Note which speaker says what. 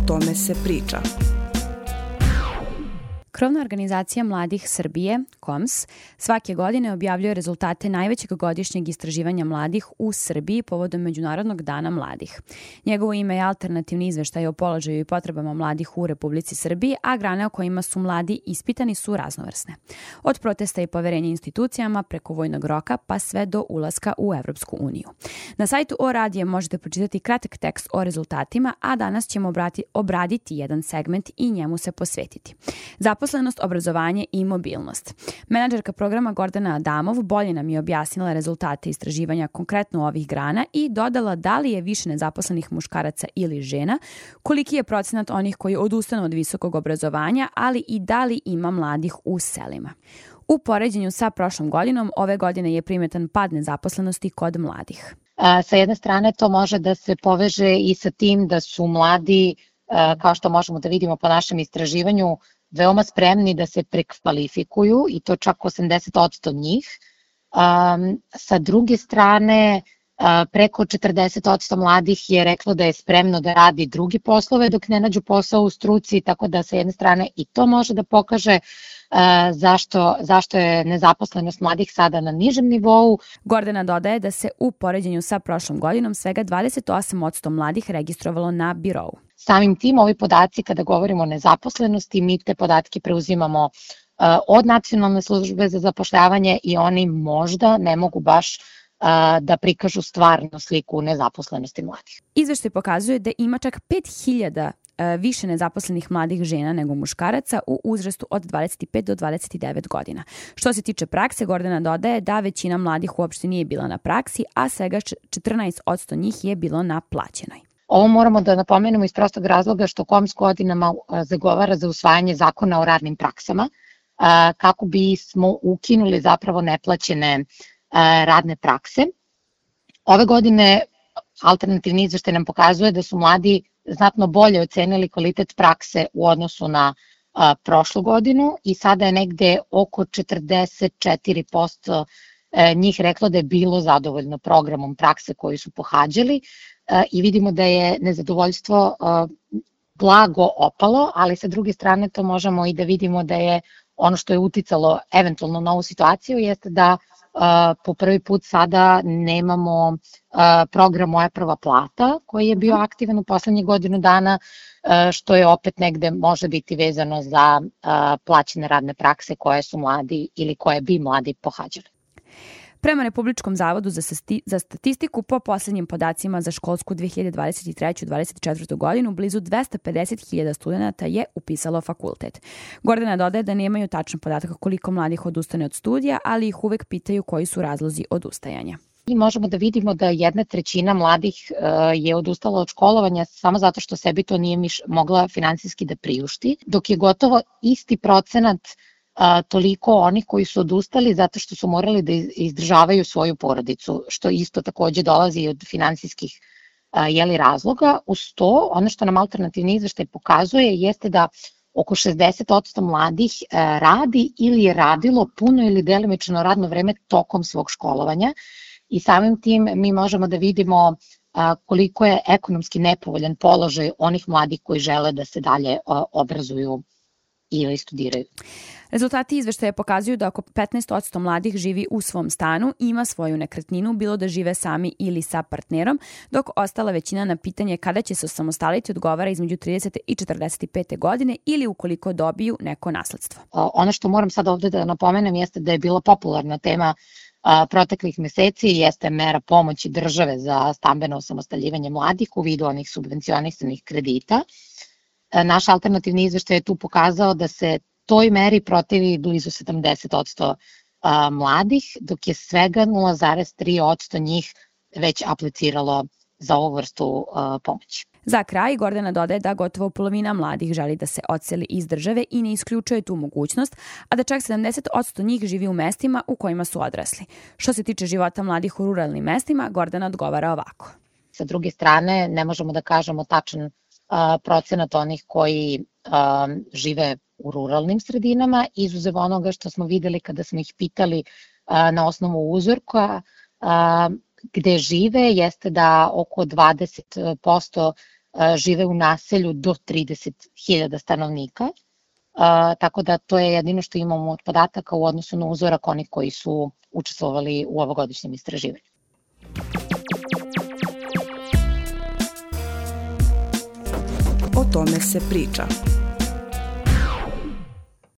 Speaker 1: tome se priča.
Speaker 2: Krovna organizacija mladih Srbije, KOMS, svake godine objavljuje rezultate najvećeg godišnjeg istraživanja mladih u Srbiji povodom Međunarodnog dana mladih. Njegovo ime je alternativni izveštaj o položaju i potrebama mladih u Republici Srbiji, a grane o kojima su mladi ispitani su raznovrsne. Od protesta i poverenja institucijama preko vojnog roka pa sve do ulaska u Evropsku uniju. Na sajtu O-radije možete pročitati kratak tekst o rezultatima, a danas ćemo obraditi jedan segment i njemu se posvetiti. Zaposlenost, obrazovanje i mobilnost. Menadžerka programa Gordana Adamov bolje nam je objasnila rezultate istraživanja konkretno ovih grana i dodala da li je više nezaposlenih muškaraca ili žena, koliki je procenat onih koji odustanu od visokog obrazovanja, ali i da li ima mladih u selima. U poređenju sa prošlom godinom, ove godine je primetan pad nezaposlenosti kod mladih.
Speaker 3: Sa jedne strane to može da se poveže i sa tim da su mladi, kao što možemo da vidimo po našem istraživanju, veoma spremni da se prekvalifikuju i to čak 80% njih. Sa druge strane, preko 40% mladih je reklo da je spremno da radi drugi poslove dok ne nađu posao u struci, tako da sa jedne strane i to može da pokaže zašto je nezaposlenost mladih sada na nižem nivou.
Speaker 2: Gordana dodaje da se u poređenju sa prošlom godinom svega 28% mladih registrovalo na birou.
Speaker 3: Samim tim, ovi podaci, kada govorimo o nezaposlenosti, mi te podatke preuzimamo od Nacionalne službe za zapošljavanje i oni možda ne mogu baš da prikažu stvarnu sliku nezaposlenosti mladih.
Speaker 2: Izveštaj pokazuje da ima čak 5000 više nezaposlenih mladih žena nego muškaraca u uzrastu od 25 do 29 godina. Što se tiče prakse, Gordana dodaje da većina mladih uopšte nije bila na praksi, a svega 14% njih je bilo na plaćenoj.
Speaker 3: Ovo moramo da napomenemo iz prostog razloga što KOMS godinama zagovara za usvajanje zakona o radnim praksama, kako bismo ukinuli zapravo neplaćene radne prakse. Ove godine alternativni izveštaj nam pokazuje da su mladi znatno bolje ocenili kvalitet prakse u odnosu na prošlu godinu i sada je negde oko 44% njih reklo da je bilo zadovoljno programom prakse koju su pohađali i vidimo da je nezadovoljstvo blago opalo, ali sa druge strane to možemo i da vidimo da je ono što je uticalo eventualno na ovu situaciju jeste da po prvi put sada nemamo program Moja prva plata koji je bio aktivan u poslednjih godinu dana, što je opet negde može biti vezano za plaćene radne prakse koje su mladi ili koje bi mladi pohađali.
Speaker 2: Prema Republičkom zavodu za statistiku, po poslednjim podacima za školsku 2023-2024 godinu, blizu 250.000 studenta je upisalo fakultet. Gordana dodaje da nemaju tačan podatak koliko mladih odustane od studija, ali ih uvek pitaju koji su razlozi odustajanja.
Speaker 3: I možemo da vidimo da 1/3 mladih je odustala od školovanja samo zato što sebi to nije mogla finansijski da priušti, dok je gotovo isti procenat toliko onih koji su odustali zato što su morali da izdržavaju svoju porodicu, što isto takođe dolazi od finansijskih razloga. Uz to, ono što nam alternativni izveštaj pokazuje jeste da oko 60% mladih radi ili je radilo puno ili delimično radno vreme tokom svog školovanja i samim tim mi možemo da vidimo koliko je ekonomski nepovoljan položaj onih mladih koji žele da se dalje obrazuju ili studiraju.
Speaker 2: Rezultati izveštaja pokazuju da oko 15% mladih živi u svom stanu, ima svoju nekretninu, bilo da žive sami ili sa partnerom, dok ostala većina na pitanje kada će se osamostaliti odgovara između 30. i 45. godine ili ukoliko dobiju neko nasledstvo.
Speaker 3: Ono što moram sad ovde da napomenem jeste da je bila popularna tema proteklih meseci jeste mera pomoći države za stambeno osamostaljivanje mladih u vidu onih subvencionisanih kredita. Naš alternativni izveštaj je tu pokazao da se toj meri protivi blizu 70% mladih, dok je svega 0,3% njih već apliciralo za ovu vrstu pomoći.
Speaker 2: Za kraj, Gordana dodaje da gotovo polovina mladih želi da se odseli iz države i ne isključuje tu mogućnost, a da čak 70% njih živi u mestima u kojima su odrasli. Što se tiče života mladih u ruralnim mestima, Gordana odgovara ovako.
Speaker 3: Sa druge strane, ne možemo da kažemo tačan procenat onih koji žive u ruralnim sredinama, izuzev onoga što smo videli kada smo ih pitali na osnovu uzorka gde žive, jeste da oko 20% žive u naselju do 30.000 stanovnika, tako da to je jedino što imamo od podataka u odnosu na uzorak onih koji su učestvovali u ovogodišnjem istraživanju.
Speaker 1: O tome se priča.